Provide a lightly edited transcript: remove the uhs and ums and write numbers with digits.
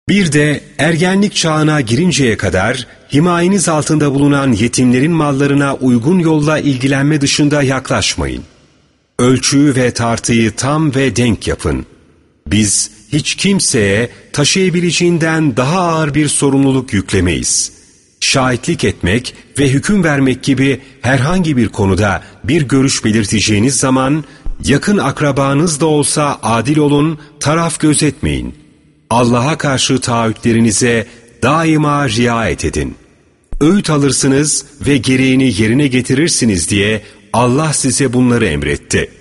Bir de ergenlik çağına girinceye kadar himayeniz altında bulunan yetimlerin mallarına uygun yolla ilgilenme dışında yaklaşmayın. Ölçüyü ve tartıyı tam ve denk yapın. Biz hiç kimseye taşıyabileceğinden daha ağır bir sorumluluk yüklemeyiz. Şahitlik etmek ve hüküm vermek gibi herhangi bir konuda bir görüş belirteceğiniz zaman, yakın akrabanız da olsa adil olun, taraf gözetmeyin. Allah'a karşı taahhütlerinize daima riayet edin. Öğüt alırsınız ve gereğini yerine getirirsiniz diye Allah size bunları emretti.